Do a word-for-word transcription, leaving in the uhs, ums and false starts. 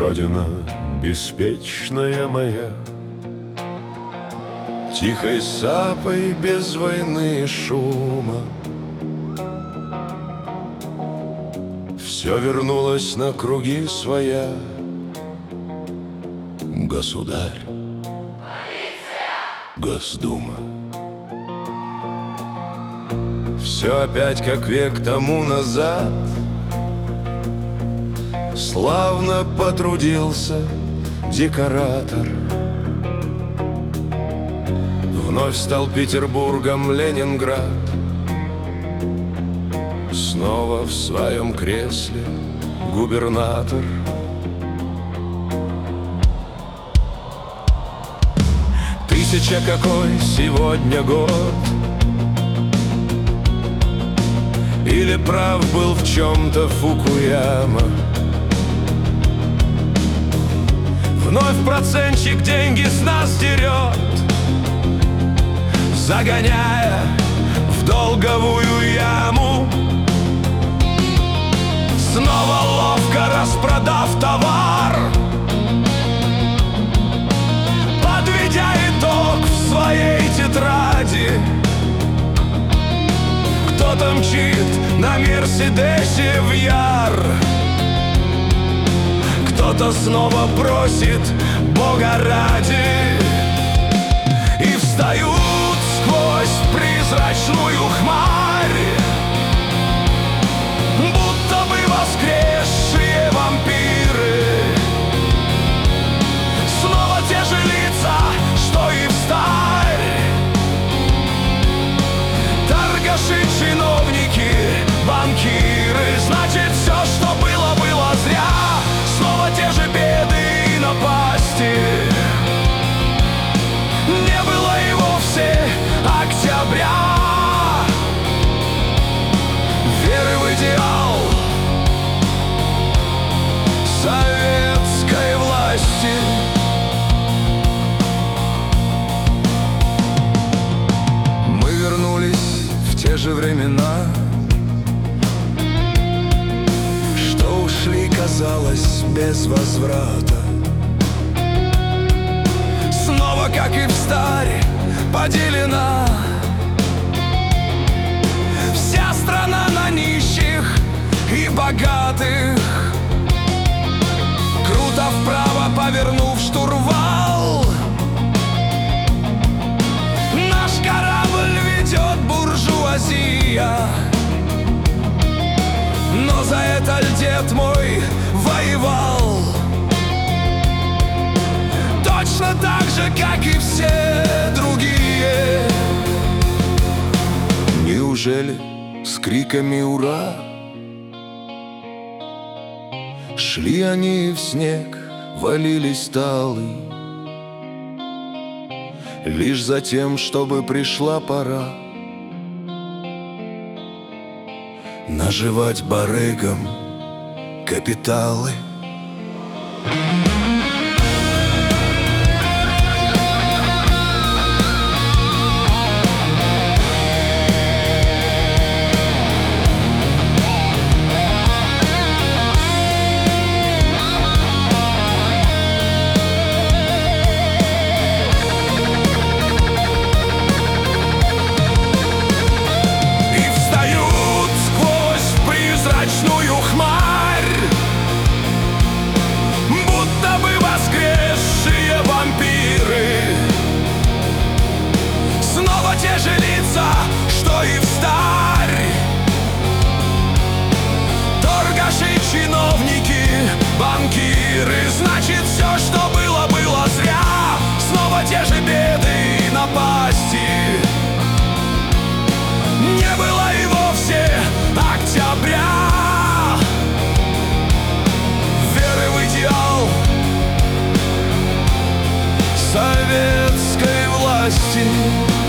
Родина беспечная моя, тихой сапой, без войны и шума, все вернулось на круги своя. Государь, Госдума, все опять как век тому назад. Славно потрудился декоратор. Вновь стал Петербургом Ленинград. Снова в своем кресле губернатор. Тысяча какой сегодня год? Или прав был в чем-то Фукуяма? Вновь процентчик деньги с нас дерет, загоняя в долговую яму. Снова ловко распродав товар, подведя итог в своей тетради, кто-то мчит на Мерседесе в Яр, кто-то снова просит Бога ради, и встают сквозь призрачную хмарь, будто бы воскресшие вампиры. Снова те же лица, что и встарь, торгаши, чиновники, банкиры. Значит, все, что было, было зря. Снова те же беды и напасти. Не было и вовсе октября, веры в идеал советской власти. Мы вернулись в те же времена, что ушли, казалось, без возврата. Снова, как и в старе, поделена вся страна на нищих и богатых. Круто вправо повернув штурвал, наш корабль ведет буржуазия. Но за это ль дед мой воевал? Точно так же, как и все другие. Неужели с криками «Ура» шли они в снег, валились талы, лишь за тем, чтобы пришла пора наживать барыгам капиталы? Те же лица, что и встарь, торгаши, чиновники, банкиры. Значит, все, что было, было зря. Снова те же беды и напасти. Не было и вовсе октября, веры в идеал советской власти.